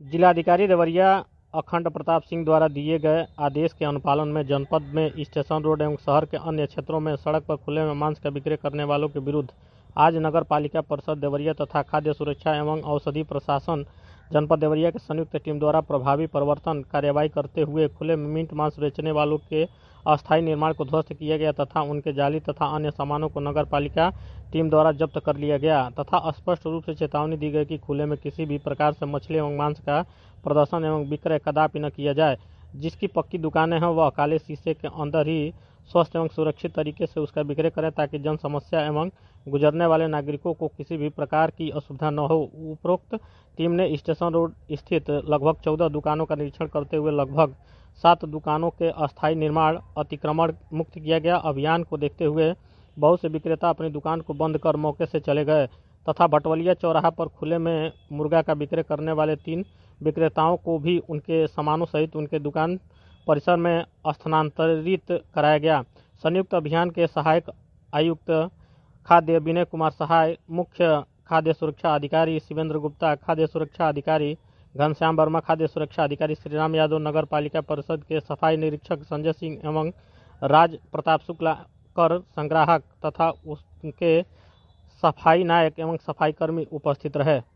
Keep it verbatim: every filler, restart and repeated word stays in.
जिलाधिकारी देवरिया अखंड प्रताप सिंह द्वारा दिए गए आदेश के अनुपालन में जनपद में स्टेशन रोड एवं शहर के अन्य क्षेत्रों में सड़क पर खुले में मांस का विक्रय करने वालों के विरुद्ध आज नगर पालिका परिषद देवरिया तथा खाद्य सुरक्षा एवं औषधि प्रशासन जनपद देवरिया की संयुक्त टीम द्वारा प्रभावी प्रवर्तन कार्यवाही करते हुए खुले में मीट मांस बेचने वालों के अस्थायी निर्माण को ध्वस्त किया गया तथा उनके जाली तथा अन्य सामानों को नगर पालिका टीम द्वारा जब्त कर लिया गया तथा स्पष्ट रूप से चेतावनी दी गई कि खुले में किसी भी प्रकार से मछली एवं मांस का प्रदर्शन एवं विक्रय कदापि न किया जाए। जिसकी पक्की दुकानें हैं वह काले शीशे के अंदर ही स्वस्थ एवं सुरक्षित तरीके से उसका विक्रय करें ताकि जन समस्या एवं गुजरने वाले नागरिकों को किसी भी प्रकार की असुविधा न हो। उपरोक्त टीम ने स्टेशन रोड स्थित लगभग चौदह दुकानों का निरीक्षण करते हुए लगभग सात दुकानों के अस्थायी निर्माण अतिक्रमण मुक्त किया गया। अभियान को देखते हुए बहुत से विक्रेता अपनी दुकान को बंद कर मौके से चले गए तथा भटवलिया चौराहा पर खुले में मुर्गा का विक्रय करने वाले तीन विक्रेताओं को भी उनके सामानों सहित उनके दुकान परिसर में स्थानांतरित कराया गया। संयुक्त अभियान के सहायक आयुक्त खाद्य विनय कुमार सहाय, मुख्य खाद्य सुरक्षा अधिकारी शिवेंद्र गुप्ता, खाद्य सुरक्षा अधिकारी घनश्याम वर्मा, खाद्य सुरक्षा अधिकारी श्रीराम यादव, नगर पालिका परिषद के सफाई निरीक्षक संजय सिंह एवं राज प्रताप शुक्ला, कर संग्राहक तथा उनके सफाई नायक एवं सफाई कर्मी उपस्थित रहे।